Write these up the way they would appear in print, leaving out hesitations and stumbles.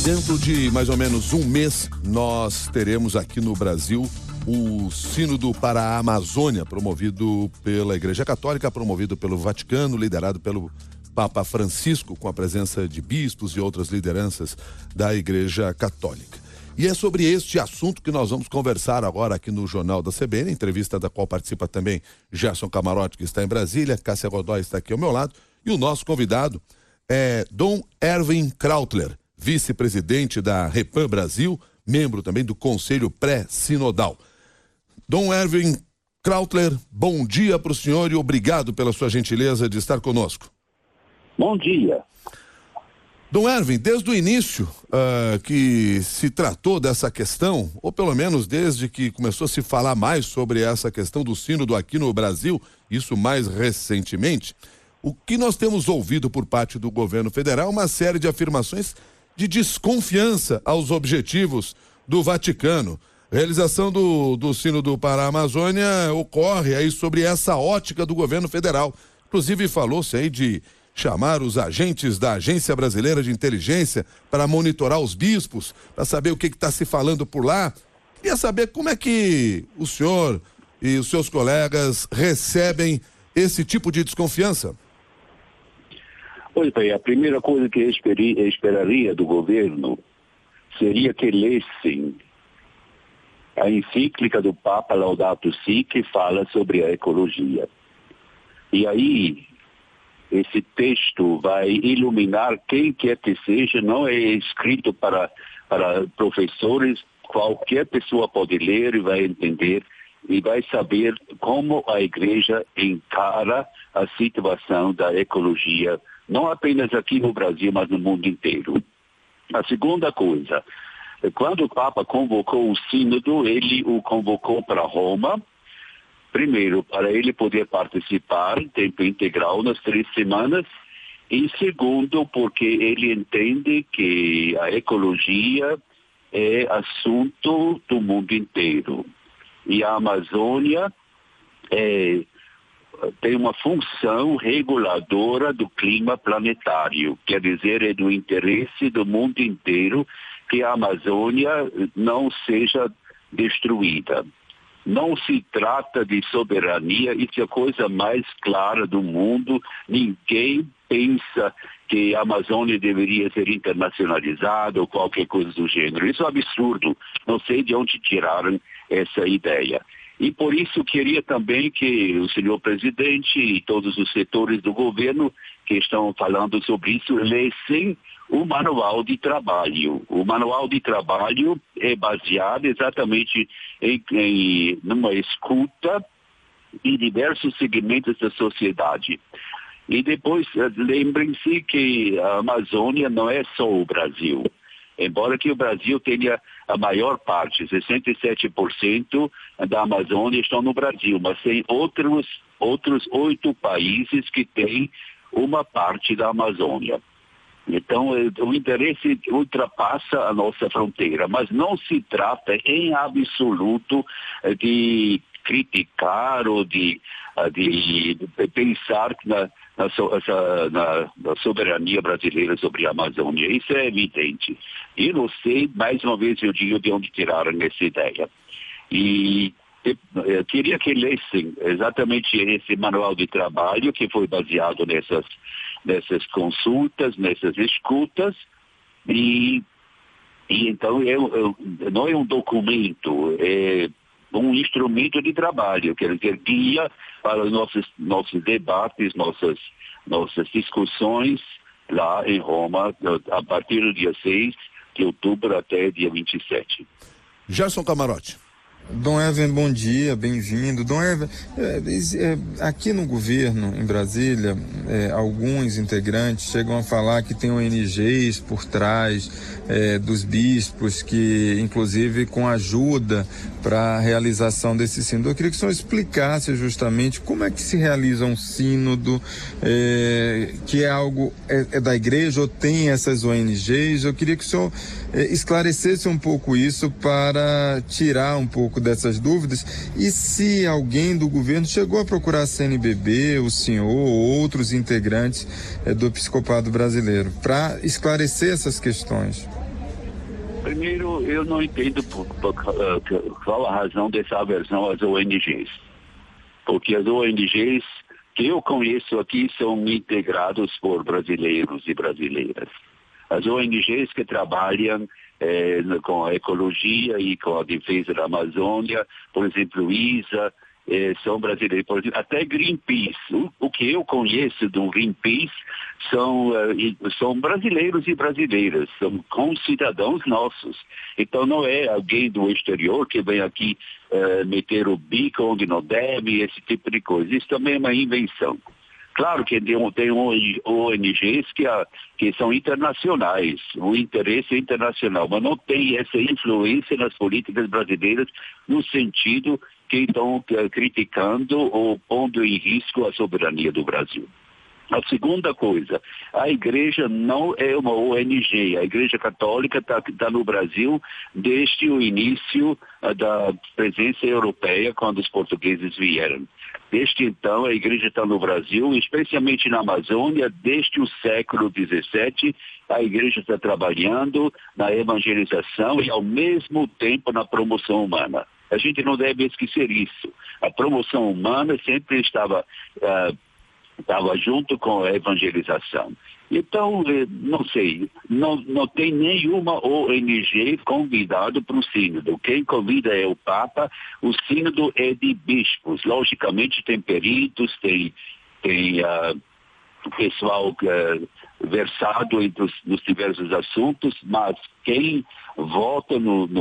Dentro de mais ou menos um mês, nós teremos aqui no Brasil o Sínodo para a Amazônia, promovido pela Igreja Católica, promovido pelo Vaticano, liderado pelo Papa Francisco, com a presença de bispos e outras lideranças da Igreja Católica. E é sobre este assunto que nós vamos conversar agora aqui no Jornal da CBN, entrevista da qual participa também Gerson Camarote, que está em Brasília, Cássia Godoy está aqui ao meu lado, e o nosso convidado é Dom Erwin Krautler, vice-presidente da Repam Brasil, membro também do Conselho Pré-Sinodal. Dom Erwin Krautler, bom dia para o senhor e obrigado pela sua gentileza de estar conosco. Bom dia. Dom Erwin, desde o início que se tratou dessa questão, ou pelo menos desde que começou a se falar mais sobre essa questão do sínodo aqui no Brasil, isso mais recentemente, o que nós temos ouvido por parte do governo federal é uma série de afirmações de desconfiança aos objetivos do Vaticano. A realização do Sínodo para a Amazônia ocorre aí sobre essa ótica do governo federal. Inclusive falou-se aí de chamar os agentes da Agência Brasileira de Inteligência para monitorar os bispos, para saber o que está se falando por lá. Queria saber como é que o senhor e os seus colegas recebem esse tipo de desconfiança. Pois bem, a primeira coisa que eu esperaria do governo seria que lessem a encíclica do Papa Laudato Si, que fala sobre a ecologia. E aí, esse texto vai iluminar quem quer que seja, não é escrito para professores, qualquer pessoa pode ler e vai entender e vai saber como a igreja encara a situação da ecologia, não apenas aqui no Brasil, mas no mundo inteiro. A segunda coisa, quando o Papa convocou o sínodo, ele o convocou para Roma, primeiro, para ele poder participar em tempo integral nas 3 semanas, e segundo, porque ele entende que a ecologia é assunto do mundo inteiro. E a Amazônia tem uma função reguladora do clima planetário, quer dizer, é do interesse do mundo inteiro que a Amazônia não seja destruída. Não se trata de soberania, isso é a coisa mais clara do mundo. Ninguém pensa que a Amazônia deveria ser internacionalizada ou qualquer coisa do gênero. Isso é um absurdo. Não sei de onde tiraram essa ideia. E por isso queria também que o senhor presidente e todos os setores do governo que estão falando sobre isso lessem o manual de trabalho. O manual de trabalho é baseado exatamente em numa escuta em diversos segmentos da sociedade. E depois, lembrem-se que a Amazônia não é só o Brasil. Embora que o Brasil tenha a maior parte, 67% da Amazônia estão no Brasil, mas tem outros 8 países que têm uma parte da Amazônia. Então, o interesse ultrapassa a nossa fronteira, mas não se trata em absoluto de criticar ou de pensar na soberania brasileira sobre a Amazônia. Isso é evidente. E não sei, mais uma vez eu digo, de onde tiraram essa ideia. E eu queria que lessem exatamente esse manual de trabalho que foi baseado nessas consultas, nessas escutas, e então não é um documento, é um instrumento de trabalho, quer dizer, guia para os nossos debates, nossas discussões lá em Roma, a partir do dia 6 de outubro até dia 27. Gerson Camarote. Dom Erwin, bom dia, bem-vindo. Dom Erwin, aqui no governo, em Brasília, alguns integrantes chegam a falar que tem ONGs por trás dos bispos, que inclusive com ajuda para a realização desse sínodo. Eu queria que o senhor explicasse justamente como é que se realiza um sínodo, que é algo da igreja ou tem essas ONGs. Eu queria que o senhor esclarecesse um pouco isso para tirar um pouco dessas dúvidas, e se alguém do governo chegou a procurar a CNBB, o senhor ou outros integrantes do episcopado brasileiro para esclarecer essas questões. Primeiro, eu não entendo qual a razão dessa aversão às ONGs. Porque as ONGs que eu conheço aqui são integrados por brasileiros e brasileiras. As ONGs que trabalham com a ecologia e com a defesa da Amazônia, por exemplo, ISA, são brasileiros. Por exemplo, até Greenpeace. O que eu conheço do Greenpeace são brasileiros e brasileiras, são concidadãos nossos. Então não é alguém do exterior que vem aqui meter o bico onde não deve, esse tipo de coisa. Isso também é uma invenção. Claro que tem ONGs que são internacionais, o interesse é internacional, mas não tem essa influência nas políticas brasileiras no sentido que estão criticando ou pondo em risco a soberania do Brasil. A segunda coisa, a igreja não é uma ONG, a Igreja Católica está no Brasil desde o início da presença europeia, quando os portugueses vieram. Desde então, a igreja está no Brasil, especialmente na Amazônia, desde o século XVII, a igreja está trabalhando na evangelização e, ao mesmo tempo, na promoção humana. A gente não deve esquecer isso. A promoção humana sempre estava junto com a evangelização. Então, não sei, não tem nenhuma ONG convidada para o sínodo. Quem convida é o Papa, o sínodo é de bispos. Logicamente tem peritos, tem pessoal versado nos diversos assuntos, mas quem vota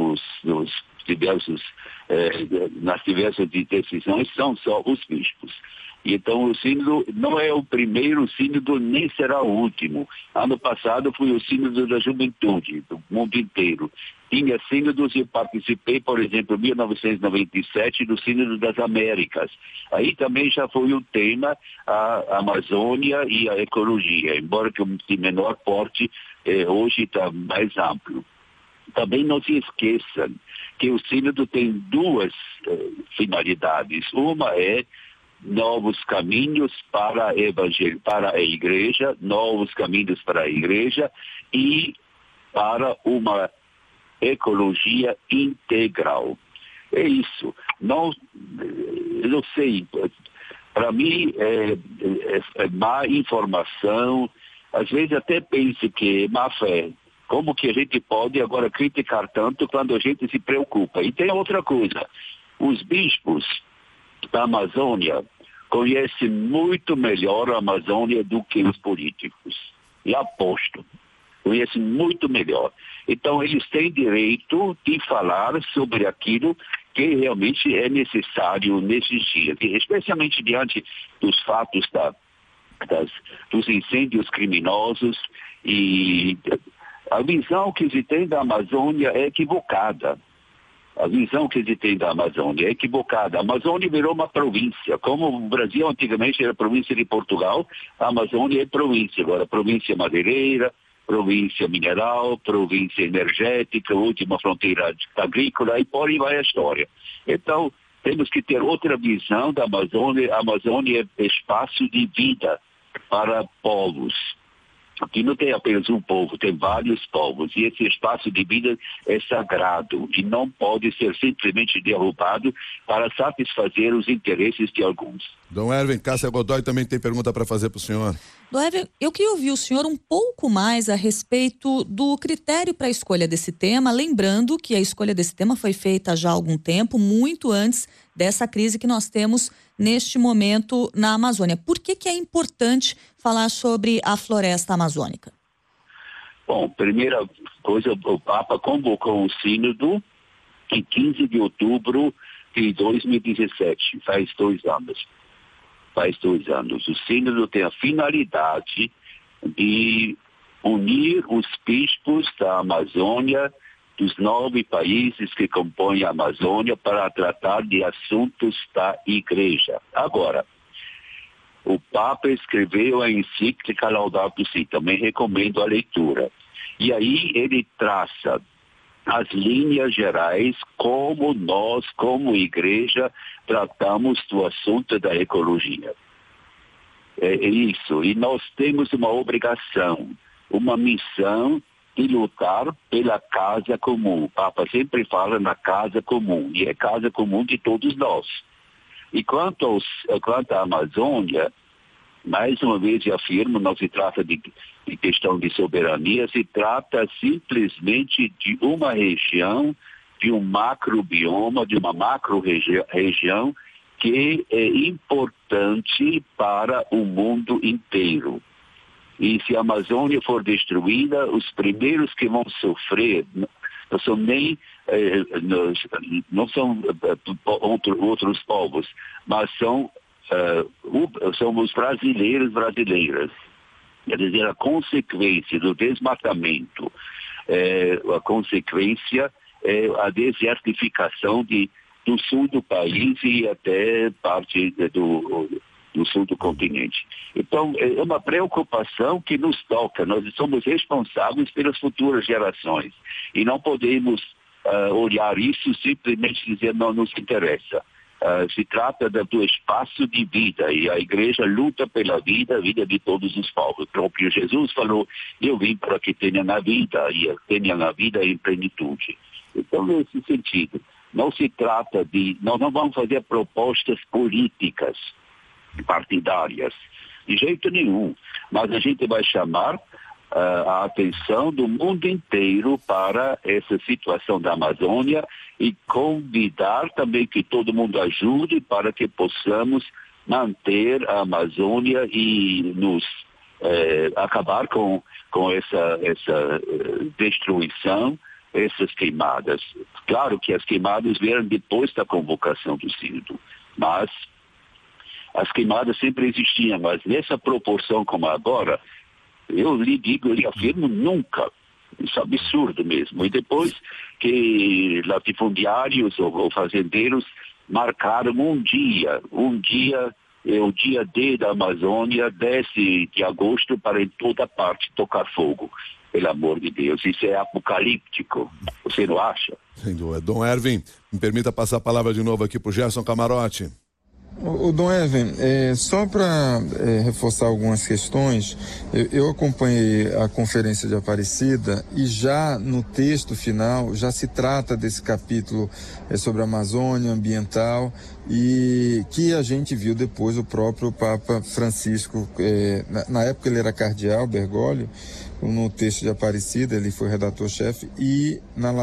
nas diversas decisões são só os bispos. Então o sínodo não é o primeiro sínodo, nem será o último. Ano passado foi o sínodo da juventude, do mundo inteiro. Tinha sínodos e eu participei, por exemplo, em 1997, do sínodo das Américas. Aí também já foi o tema a Amazônia e a ecologia, embora que de menor porte, hoje está mais amplo. Também não se esqueçam que o sínodo tem duas finalidades. Uma é novos caminhos para a igreja, novos caminhos para a igreja e para uma ecologia integral. É isso. Eu não sei, para mim é má informação, às vezes até penso que é má fé. Como que a gente pode agora criticar tanto quando a gente se preocupa? E tem outra coisa, os bispos da Amazônia conhecem muito melhor a Amazônia do que os políticos. E aposto, conhecem muito melhor. Então eles têm direito de falar sobre aquilo que realmente é necessário nesses dias, especialmente diante dos fatos dos incêndios criminosos, e a visão que se tem da Amazônia é equivocada. A visão que se tem da Amazônia é equivocada. A Amazônia virou uma província. Como o Brasil antigamente era província de Portugal, a Amazônia é província. Agora, província madeireira, província mineral, província energética, última fronteira agrícola, e por aí vai a história. Então, temos que ter outra visão da Amazônia. A Amazônia é espaço de vida para povos. Aqui não tem apenas um povo, tem vários povos. E esse espaço de vida é sagrado e não pode ser simplesmente derrubado para satisfazer os interesses de alguns. Dom Erwin, Cássia Godoy também tem pergunta para fazer para o senhor. Dom Erwin, eu queria ouvir o senhor um pouco mais a respeito do critério para a escolha desse tema, lembrando que a escolha desse tema foi feita já há algum tempo, muito antes dessa crise que nós temos neste momento na Amazônia. Por que é importante falar sobre a floresta amazônica? Bom, primeira coisa, o Papa convocou o sínodo em 15 de outubro de 2017, faz 2 anos. O sínodo tem a finalidade de unir os bispos da Amazônia, dos 9 países que compõem a Amazônia, para tratar de assuntos da igreja. Agora, o Papa escreveu a encíclica Laudato Si, também recomendo a leitura. E aí ele traça as linhas gerais, como nós, como igreja, tratamos do assunto da ecologia. É isso. E nós temos uma obrigação, uma missão de lutar pela casa comum. O Papa sempre fala na casa comum, e é casa comum de todos nós. E quanto à Amazônia, mais uma vez eu afirmo, não se trata de questão de soberania, se trata simplesmente de uma região, de um macrobioma, de uma macro-região que é importante para o mundo inteiro. E se a Amazônia for destruída, os primeiros que vão sofrer não são nem outros povos, mas são os brasileiras. Quer dizer, a consequência do desmatamento, a consequência é a desertificação do sul do país e até parte do sul do continente. Então, é uma preocupação que nos toca. Nós somos responsáveis pelas futuras gerações e não podemos olhar isso simplesmente dizer não nos interessa. Se trata do espaço de vida e a igreja luta pela vida, a vida de todos os povos. O próprio Jesus falou, eu vim para que tenha na vida e tenha na vida em plenitude. Então, nesse sentido, não se trata nós não vamos fazer propostas políticas partidárias, de jeito nenhum, mas a gente vai chamar a atenção do mundo inteiro para essa situação da Amazônia e convidar também que todo mundo ajude para que possamos manter a Amazônia e nos acabar com essa destruição, essas queimadas. Claro que as queimadas vieram depois da convocação do sínodo, mas as queimadas sempre existiam, mas nessa proporção como agora, eu lhe afirmo nunca. Isso é absurdo mesmo. E depois que latifundiários ou fazendeiros marcaram um dia, é o dia D da Amazônia, 10 de agosto, para em toda parte tocar fogo. Pelo amor de Deus, isso é apocalíptico. Você não acha? Sem dúvida. Dom Erwin, me permita passar a palavra de novo aqui para o Gerson Camarote. O Dom Erwin, só para reforçar algumas questões, eu acompanhei a conferência de Aparecida e já no texto final já se trata desse capítulo sobre a Amazônia ambiental e que a gente viu depois o próprio Papa Francisco, na época ele era cardeal, Bergoglio, no texto de Aparecida, ele foi redator-chefe, e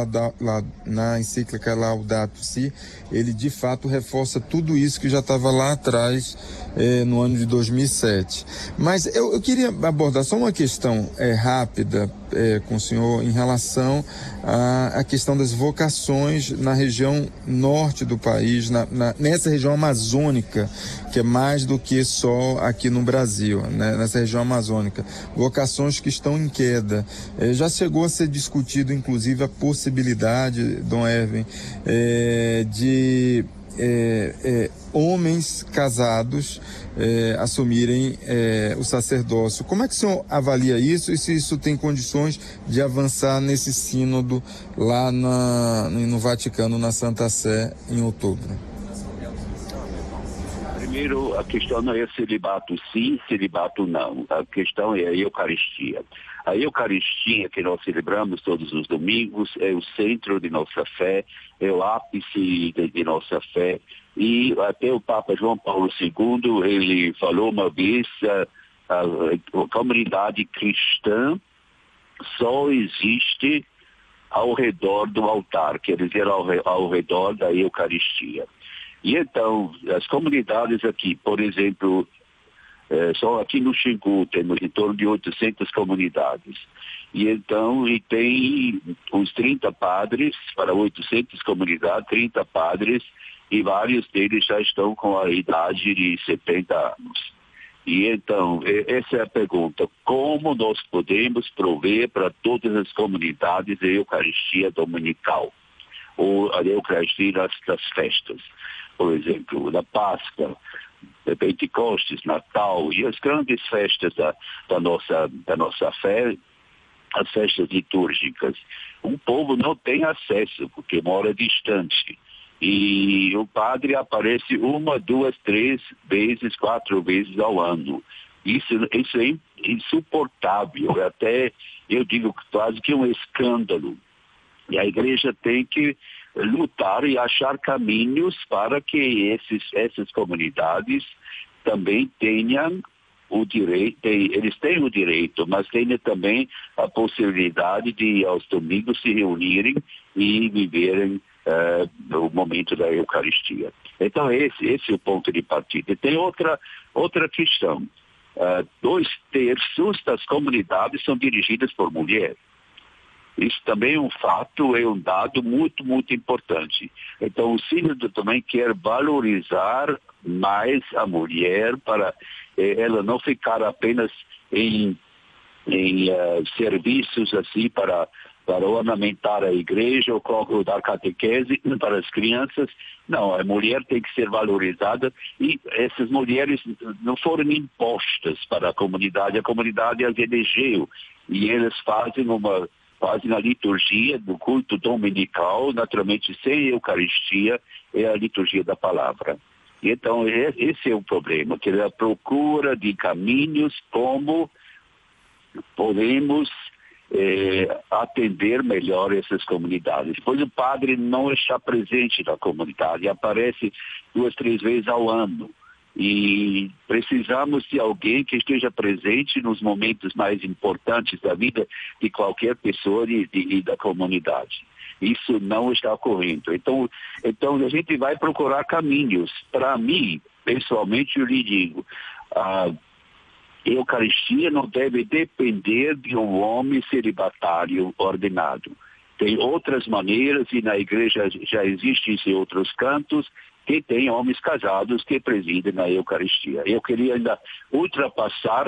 na encíclica Laudato Si, ele de fato reforça tudo isso que já estava lá atrás, no ano de 2007. Mas eu queria abordar só uma questão rápida com o senhor em relação à questão das vocações na região norte do país, nessa região amazônica, que é mais do que só aqui no Brasil, né? Nessa região amazônica. Vocações que estão em queda. Já chegou a ser discutido, inclusive, a possibilidade, Dom Erwin, de homens casados assumirem o sacerdócio. Como é que o senhor avalia isso e se isso tem condições de avançar nesse sínodo lá no Vaticano, na Santa Sé, em outubro? Primeiro, a questão não é celibato sim, celibato não. A questão é a Eucaristia. A Eucaristia que nós celebramos todos os domingos é o centro de nossa fé, é o ápice de nossa fé. E até o Papa João Paulo II, ele falou uma vez, a comunidade cristã só existe ao redor do altar, quer dizer, ao redor da Eucaristia. E então, as comunidades aqui, por exemplo, só aqui no Xingu temos em torno de 800 comunidades. E então, tem uns 30 padres, para 800 comunidades, 30 padres, e vários deles já estão com a idade de 70 anos. E então, essa é a pergunta: como nós podemos prover para todas as comunidades a Eucaristia dominical? Ou a Eucaristia das festas? Por exemplo, da Páscoa, Pentecostes, Natal e as grandes festas da nossa fé, as festas litúrgicas. O povo não tem acesso, porque mora distante. E o padre aparece 1, 2, 3 vezes, 4 vezes ao ano. Isso insuportável, até eu digo quase que um escândalo. E a igreja tem que lutar e achar caminhos para que essas comunidades também tenham o direito, eles têm o direito, mas tenham também a possibilidade de aos domingos se reunirem e viverem o momento da Eucaristia. Então esse é o ponto de partida. E tem outra questão. 2/3 das comunidades são dirigidas por mulheres. Isso também é um fato, é um dado muito, muito importante. Então o Sínodo também quer valorizar mais a mulher para ela não ficar apenas em serviços assim para ornamentar a igreja ou dar catequese para as crianças. Não, a mulher tem que ser valorizada e essas mulheres não foram impostas para a comunidade as elegeu e elas fazem a liturgia do culto dominical, naturalmente sem Eucaristia, é a liturgia da palavra. Então esse é o problema, que é a procura de caminhos como podemos atender melhor essas comunidades. Pois o padre não está presente na comunidade, aparece 2-3 vezes ao ano. E precisamos de alguém que esteja presente nos momentos mais importantes da vida de qualquer pessoa e da comunidade. Isso não está ocorrendo. Então a gente vai procurar caminhos. Para mim, pessoalmente, eu lhe digo, a Eucaristia não deve depender de um homem celibatário ordenado. Tem outras maneiras e na igreja já existem em outros cantos que tem homens casados que presidem na Eucaristia. Eu queria ainda ultrapassar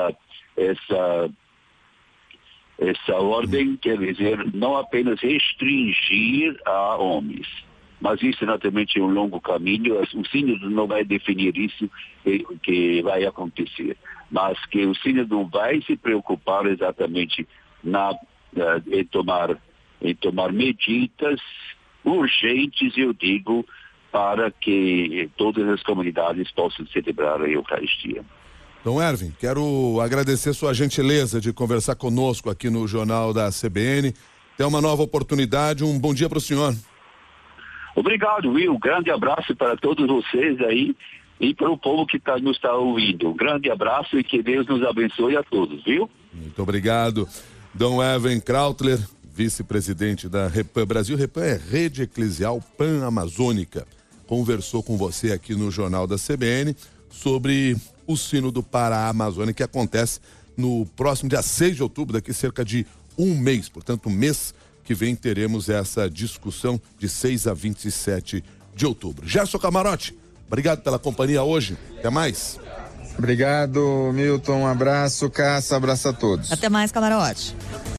essa ordem, quer dizer, não apenas restringir a homens, mas isso naturalmente é um longo caminho. O Sínodo não vai definir isso que vai acontecer, mas que o Sínodo vai se preocupar exatamente em tomar medidas urgentes, eu digo, para que todas as comunidades possam celebrar a Eucaristia. Dom Erwin, quero agradecer sua gentileza de conversar conosco aqui no Jornal da CBN. Tem uma nova oportunidade, um bom dia para o senhor. Obrigado, Will. Grande abraço para todos vocês aí e para o povo que nos está ouvindo. Um grande abraço e que Deus nos abençoe a todos, viu? Muito obrigado. Dom Erwin Krautler, vice-presidente da Repam Brasil. Repam é Rede Eclesial Pan-Amazônica. Conversou com você aqui no Jornal da CBN sobre o Sínodo para a Amazônia, que acontece no próximo dia 6 de outubro, daqui cerca de um mês. Portanto, mês que vem teremos essa discussão de 6 a 27 de outubro. Gerson Camarote, obrigado pela companhia hoje. Até mais. Obrigado, Milton. Um abraço, Cássia. Abraço a todos. Até mais, Camarote.